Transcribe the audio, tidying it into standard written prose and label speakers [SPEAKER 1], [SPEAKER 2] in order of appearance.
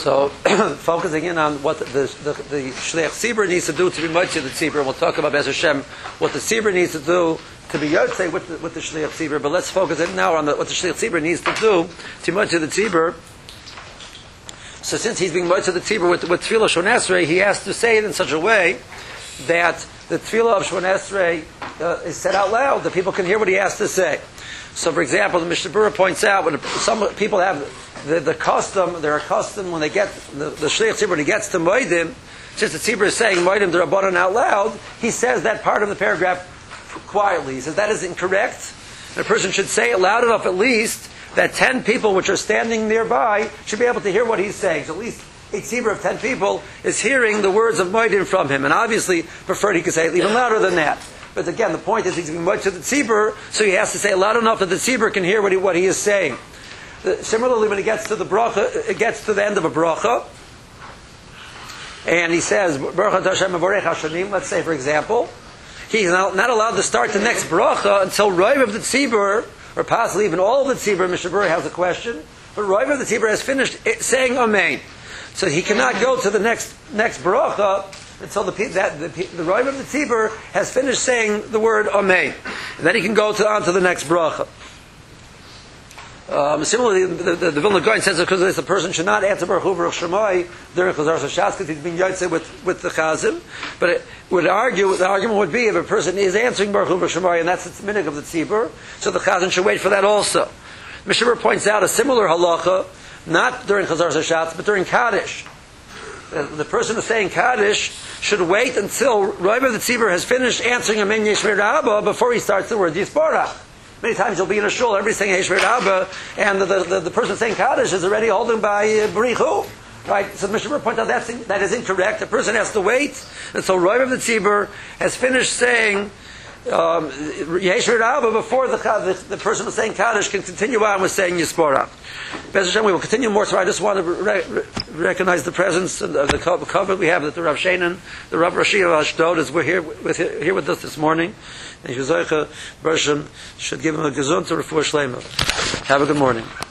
[SPEAKER 1] So, focusing in on what the Shliach Tzibur needs to do to be Motzei the Tzibur. We'll talk about Be'ez Hashem, what the Tzibur needs to do to be Yotzei with the Shliach Tzibur. But let's focus in now on what the Shliach Tzibur needs to do to be Motzei the Tzibur. So since he's being Motzei the Tzibur with Tefillah Shon Esrei, he has to say it in such a way that the Tefillah of Shon Esrei is said out loud, that people can hear what he has to say. So, for example, the Mishnah Berurah points out when some people have the custom, they're accustomed when they get the Shliach Tzibur, when he gets to Moedim, since the Tzibur is saying Moedim D'Rabbanan out loud, he says that part of the paragraph quietly. He says that is incorrect. And a person should say it loud enough at least that 10 people which are standing nearby should be able to hear what he's saying. So at least a Tzibur of 10 people is hearing the words of Moedim from him. And obviously, preferred he could say it even louder than that. But again, the point is he's being Motzei the Tzibur, so he has to say it loud enough that the Tzibur can hear what he is saying. Similarly, when he gets to the bracha, it gets to the end of a bracha, and he says, Baruch Hashem Mevorech Hashanim, let's say, for example, he's not allowed to start the next bracha until Roiv of the Tzibur, or possibly even all of the Tzibur. Mishnah Berurah has a question, but Roiv of the Tzibur has finished saying Amen. So he cannot go to the next bracha until the Roiv of the Tzibur has finished saying the word Amen. And then he can go on to the next bracha. Similarly, the Vilna Gaon says that because the person should not answer Baruch Hu Baruch Shemai during Chazar Shas because he's being Yotzei with the Chazim. But the argument would be if a person is answering Baruch Hu Baruch Shemai and that's the minhag of the Tzibur, so the Chazim should wait for that also. Mishnah Berurah points out a similar halacha, not during Chazar Shas, but during Kaddish. The person who's saying Kaddish should wait until Roiv of the Tzibur has finished answering Amen Yeshmer Rabba before he starts the word Yisborach. Many times you'll be in a shul, everybody's saying Yeshmer Rabba, and the person saying Kaddish is already holding by Barichu. Right? So the Mishnah Berurah points out that is incorrect. The person has to wait until Roiv of the Tzibur has finished saying Yeshmer Rabba before the person who's saying Kaddish can continue on with saying Yisborach. Be'ez Hashem, we will continue more. So I just want to recognize the presence of the cover we have that the Rav Sheinin, the Rav Rashi of Ashdod, is here with us this morning. And Yeshua Bershom should give him a gesund to refuah shleima. Have a good morning.